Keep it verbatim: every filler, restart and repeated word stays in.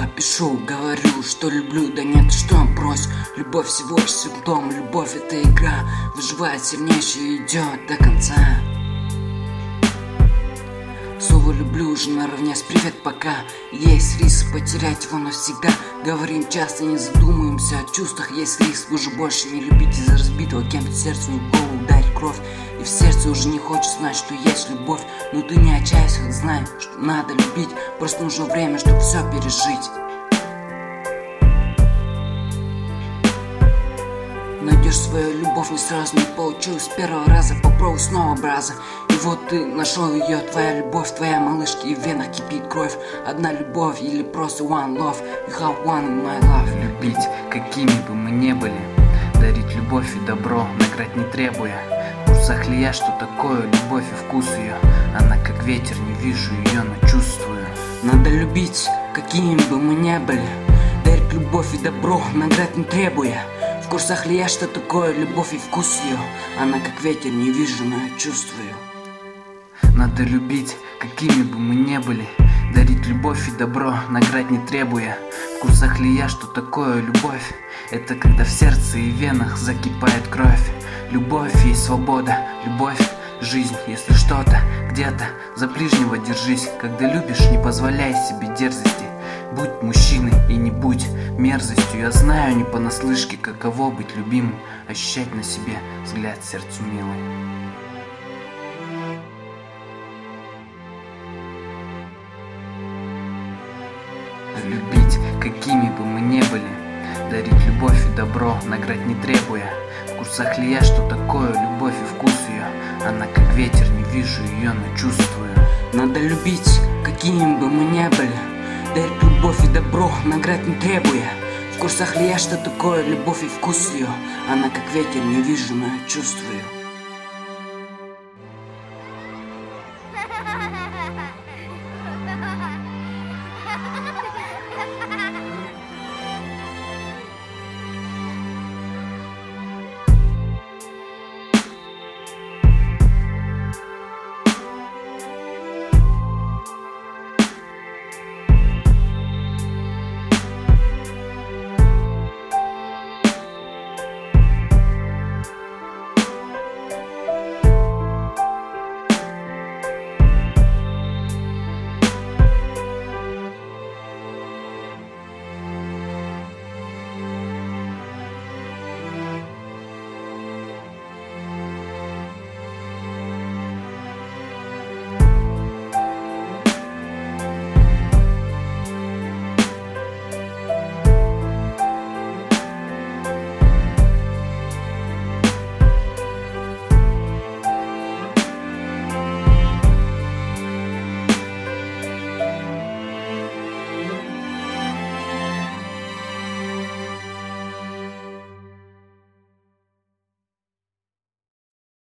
Слова пишу, говорю, что люблю, да нет, что брось. Любовь всего лишь симптом, любовь это игра. Выживает сильнейший, идет до конца. Слово люблю уже наравне с привет пока. Есть риск потерять его навсегда. Говорим часто, не задумываемся о чувствах. Есть риск уже больше не любить из-за разбитого кем-то сердца в голову ударит кровь. И в сердце уже не хочет знать, что есть любовь. Но ты не отчаивайся, знай, что надо любить. Просто нужно время, чтобы все пережить. Найдешь свою любовь не сразу, не получилось с первого раза. Попробуй снова, браза. И вот ты нашел ее, твоя любовь, твоя малышка, и в венах кипит кровь. Одна любовь или просто one love. You have one in my love. Любить, какими бы мы не были, дарить любовь и добро, наград не требуя. В курсах ли я, что такое любовь и вкус ее? Она как ветер, не вижу ее, но чувствую. Надо любить, какими бы мы не были, дарить любовь и добро, наград не требуя. В курсах ли я, что такое любовь и вкус ее? Она как ветер, не вижу, но я чувствую. Надо любить, какими бы мы не были, дарить любовь и добро, наград не требуя. В курсах ли я, что такое любовь? Это когда в сердце и венах закипает кровь. Любовь есть свобода, любовь жизнь. Если что-то, где-то, за ближнего держись. Когда любишь, не позволяй себе дерзости. Будь мужчиной и не будь мерзостью. Я знаю не понаслышке, каково быть любимым, ощущать на себе взгляд сердцу милый. Любить, какими бы мы не были, дарить любовь и добро, наград не требуя. В курсах ли я, что такое любовь и вкус ее? Она как ветер, не вижу ее, но чувствую. Надо любить, какими бы мы не были, дарить любовь и добро, наград не требуя. В курсах ли я, что такое любовь и вкус ее? Она как ветер, не вижу, но я чувствую.